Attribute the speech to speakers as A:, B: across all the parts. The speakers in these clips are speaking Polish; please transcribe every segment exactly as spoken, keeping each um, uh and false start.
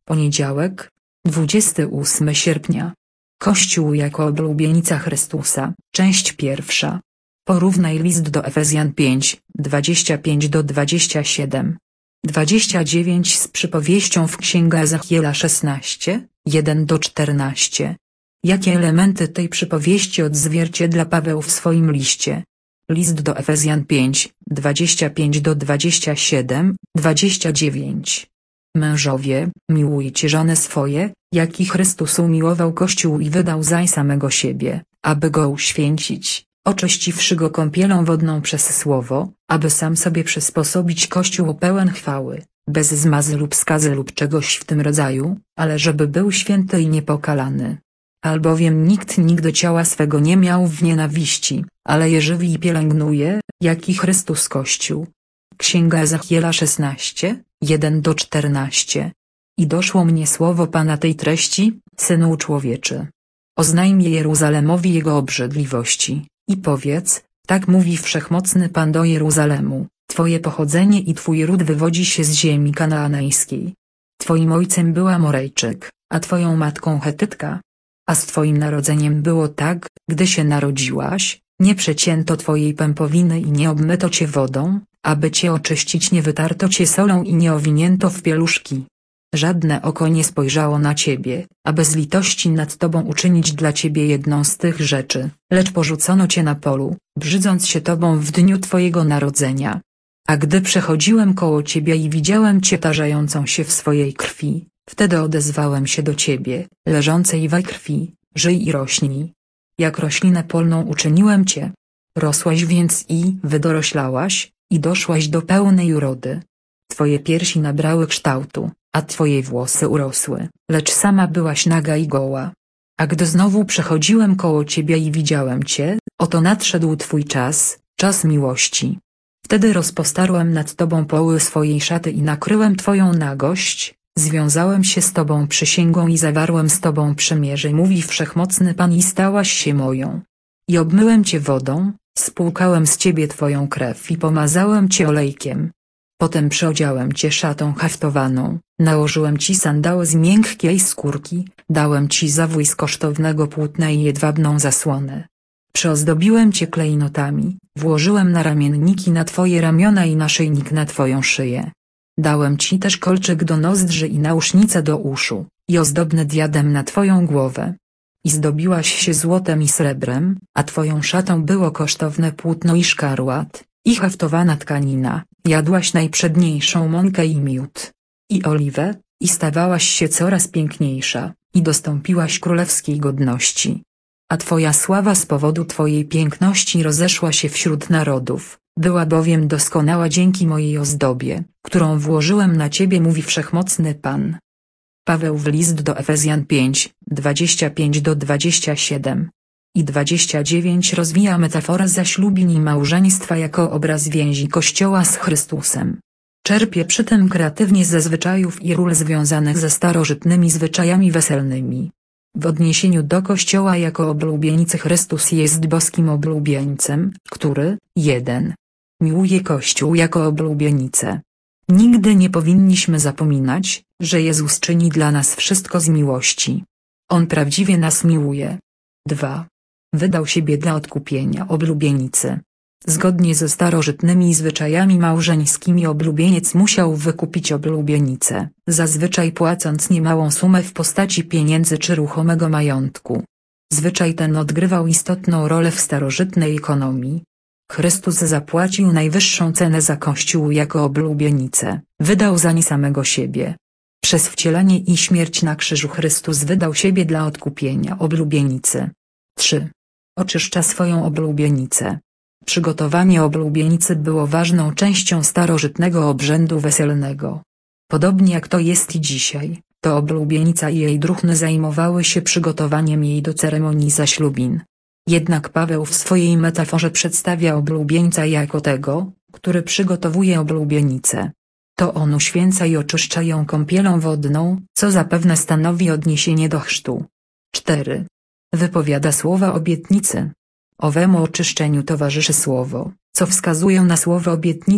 A: Poniedziałek, dwudziestego ósmego sierpnia. Kościół jako oblubienica Chrystusa, część pierwsza. Porównaj list do Efezjan pięć, dwadzieścia pięć do dwudziestu siedmiu. dwadzieścia dziewięć z przypowieścią w księdze Ezechiela szesnaście, jeden do czternastu. Jakie elementy tej przypowieści odzwierciedla Paweł w swoim liście? List do Efezjan pięć, dwadzieścia pięć do dwudziestu siedmiu, dwadzieścia dziewięć. Mężowie, miłujcie żony swoje, jak i Chrystus umiłował Kościół i wydał zań samego siebie, aby go uświęcić, oczyściwszy go kąpielą wodną przez słowo, aby sam sobie przysposobić Kościół pełen chwały, bez zmazy lub skazy lub czegoś w tym rodzaju, ale żeby był święty i niepokalany. Albowiem nikt nigdy ciała swego nie miał w nienawiści, ale je żywi i pielęgnuje, jak i Chrystus Kościół. Księga Ezechiela szesnaście, jeden do czternastu. I doszło mnie słowo Pana tej treści, synu człowieczy. Oznajmie Jeruzalemowi jego obrzydliwości, i powiedz, tak mówi Wszechmocny Pan do Jeruzalemu, twoje pochodzenie i twój ród wywodzi się z ziemi kanaanejskiej. Twoim ojcem była Morejczyk, a twoją matką Chetytka. A z twoim narodzeniem było tak, gdy się narodziłaś, nie przecięto twojej pępowiny i nie obmyto cię wodą, aby cię oczyścić, nie wytarto cię solą i nie owinięto w pieluszki. Żadne oko nie spojrzało na ciebie, aby z litości nad tobą uczynić dla ciebie jedną z tych rzeczy, lecz porzucono cię na polu, brzydząc się tobą w dniu twojego narodzenia. A gdy przechodziłem koło ciebie i widziałem cię tarzającą się w swojej krwi, wtedy odezwałem się do ciebie, leżącej we krwi, żyj i rośnij. Jak roślinę polną uczyniłem cię. Rosłaś więc i wydoroślałaś, i doszłaś do pełnej urody. Twoje piersi nabrały kształtu, a twoje włosy urosły, lecz sama byłaś naga i goła. A gdy znowu przechodziłem koło ciebie i widziałem cię, oto nadszedł twój czas, czas miłości. Wtedy rozpostarłem nad tobą poły swojej szaty i nakryłem twoją nagość, związałem się z tobą przysięgą i zawarłem z tobą przymierze, mówi Wszechmocny Pan, i stałaś się moją. I obmyłem cię wodą, spłukałem z ciebie twoją krew i pomazałem cię olejkiem. Potem przyodziałem cię szatą haftowaną, nałożyłem ci sandały z miękkiej skórki, dałem ci zawój z kosztownego płótna i jedwabną zasłonę. Przyozdobiłem cię klejnotami, włożyłem naramienniki na twoje ramiona i naszyjnik na twoją szyję. Dałem ci też kolczyk do nozdrzy i nausznicę do uszu, i ozdobny diadem na twoją głowę. I zdobiłaś się złotem i srebrem, a twoją szatą było kosztowne płótno i szkarłat, i haftowana tkanina, jadłaś najprzedniejszą mąkę i miód, i oliwę, i stawałaś się coraz piękniejsza, i dostąpiłaś królewskiej godności. A twoja sława z powodu twojej piękności rozeszła się wśród narodów, była bowiem doskonała dzięki mojej ozdobie, którą włożyłem na ciebie, mówi Wszechmocny Pan. Paweł w list do Efezjan pięć, dwadzieścia pięć do dwudziestu siedmiu. I dwadzieścia dziewięć rozwija metaforę zaślubin i małżeństwa jako obraz więzi Kościoła z Chrystusem. Czerpie przy tym kreatywnie ze zwyczajów i ról związanych ze starożytnymi zwyczajami weselnymi. W odniesieniu do Kościoła jako oblubienicy Chrystus jest boskim oblubieńcem, który, jeden. Miłuje Kościół jako oblubienicę. Nigdy nie powinniśmy zapominać, że Jezus czyni dla nas wszystko z miłości. On prawdziwie nas miłuje. dwa. Wydał siebie dla odkupienia oblubienicy. Zgodnie ze starożytnymi zwyczajami małżeńskimi oblubieniec musiał wykupić oblubienicę, zazwyczaj płacąc niemałą sumę w postaci pieniędzy czy ruchomego majątku. Zwyczaj ten odgrywał istotną rolę w starożytnej ekonomii. Chrystus zapłacił najwyższą cenę za Kościół jako oblubienicę, wydał zań samego siebie. Przez wcielenie i śmierć na krzyżu Chrystus wydał siebie dla odkupienia oblubienicy. trzy. Oczyszcza swoją oblubienicę. Przygotowanie oblubienicy było ważną częścią starożytnego obrzędu weselnego. Podobnie jak to jest i dzisiaj, to oblubienica i jej druhny zajmowały się przygotowaniem jej do ceremonii zaślubin. Jednak Paweł w swojej metaforze przedstawia oblubieńca jako tego, który przygotowuje oblubienicę. To on uświęca i oczyszcza ją kąpielą wodną, co zapewne stanowi odniesienie do chrztu. cztery. Wypowiada słowa obietnicy. Owemu oczyszczeniu towarzyszy słowo, co wskazuje na słowo obietnicy,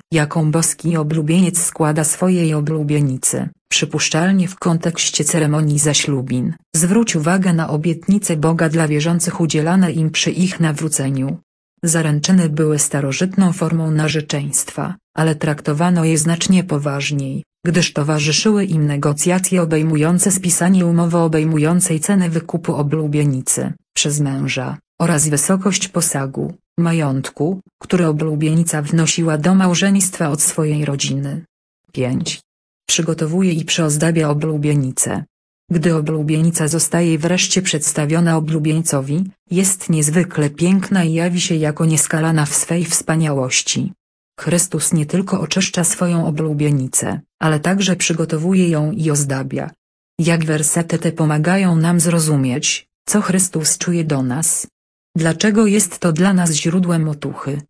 A: jaką boski oblubieniec składa swojej oblubienicy, przypuszczalnie w kontekście ceremonii zaślubin. Zwróć uwagę na obietnice Boga dla wierzących udzielane im przy ich nawróceniu. Zaręczyny były starożytną formą narzeczeństwa, ale traktowano je znacznie poważniej, gdyż towarzyszyły im negocjacje obejmujące spisanie umowy obejmującej cenę wykupu oblubienicy przez męża, oraz wysokość posagu, majątku, który oblubienica wnosiła do małżeństwa od swojej rodziny. pięć. Przygotowuje i przyozdabia oblubienicę. Gdy oblubienica zostaje wreszcie przedstawiona oblubieńcowi, jest niezwykle piękna i jawi się jako nieskalana w swej wspaniałości. Chrystus nie tylko oczyszcza swoją oblubienicę, ale także przygotowuje ją i ozdabia. Jak wersety te pomagają nam zrozumieć, co Chrystus czuje do nas? Dlaczego jest to dla nas źródłem otuchy,